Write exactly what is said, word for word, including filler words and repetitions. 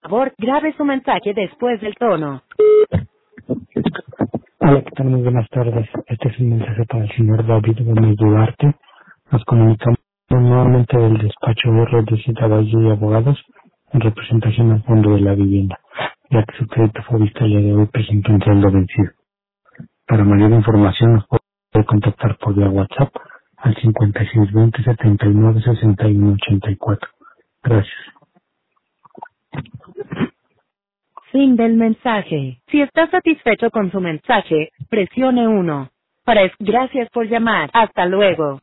favor, grabe su mensaje después del tono. Hola, ¿qué tal? Muy buenas tardes. Este es un mensaje para el señor David Gómez Duarte. Nos comunicamos nuevamente del despacho R de Cita Valle y Abogados en representación al Fondo de la Vivienda, ya que su crédito fue visto el día de hoy presentó un saldo vencido. Para mayor información nos puede contactar por vía WhatsApp al cincuenta y seis veinte setenta y nueve sesenta y uno ochenta y cuatro. Gracias. Fin del mensaje. Si está satisfecho con su mensaje, presione uno. Para es- gracias por llamar. Hasta luego.